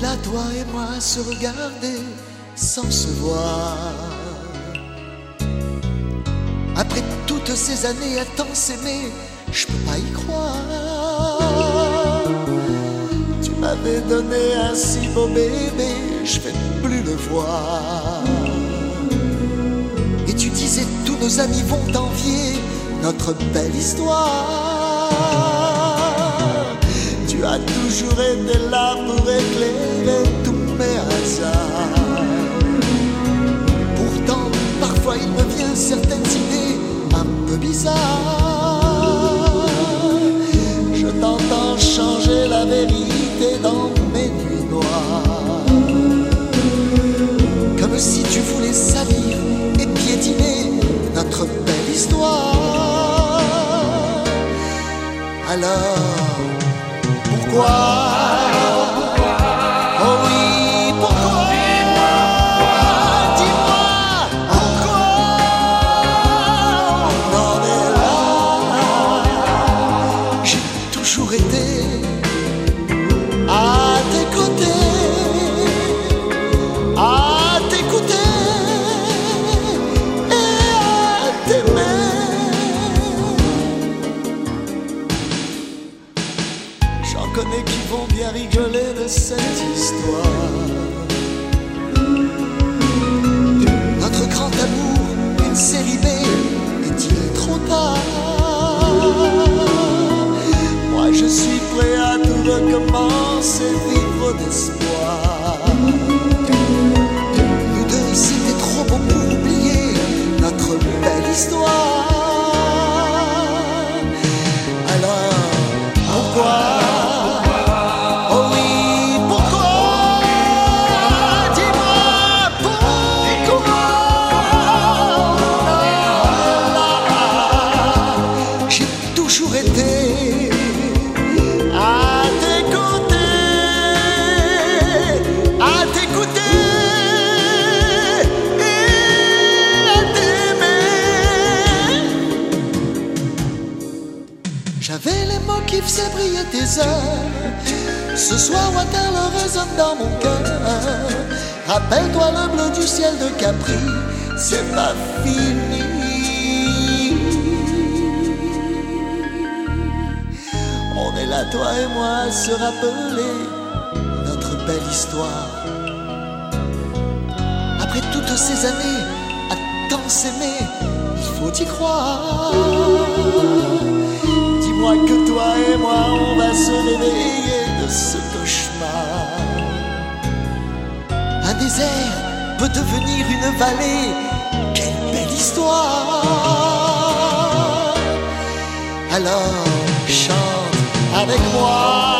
là, toi et moi, se regarder sans se voir. Après toutes ces années à tant s'aimer, je peux pas y croire. Tu m'avais donné un si beau bébé, je vais plus le voir. Et tu disais tous nos amis vont envier notre belle histoire. Tu as toujours été là pour éclairer tous mes hasards. Pourtant, parfois il me vient certaines idées un peu bizarres. Je t'entends changer la vérité dans mes nuits noires, comme si tu voulais salir et piétiner notre belle histoire. Alors, pourquoi? Oh oui, pourquoi? Dis-moi, pourquoi on en est là? J'ai toujours été à tes côtés, à t'écouter et à t'aimer. J'en connais qui vont bien rigoler de cette histoire. Notre grand amour, une série B, est-il trop tard? Moi je suis prêt à tout recommencer, vivre d'espoir. Nous deux c'était trop beau pour oublier notre belle histoire. Alors pourquoi? Toujours été à tes côtés et à t'aimer. J'avais les mots qui faisaient briller tes heures. Ce soir, Waterloo résonne dans mon cœur. Rappelle-toi le bleu du ciel de Capri, c'est pas fini. On est là, toi et moi, à se rappeler notre belle histoire. Après toutes ces années à tant s'aimer, il faut y croire. Dis-moi que toi et moi, on va se réveiller de ce cauchemar. Un désert peut devenir une vallée, quelle belle histoire. Alors chante avec moi.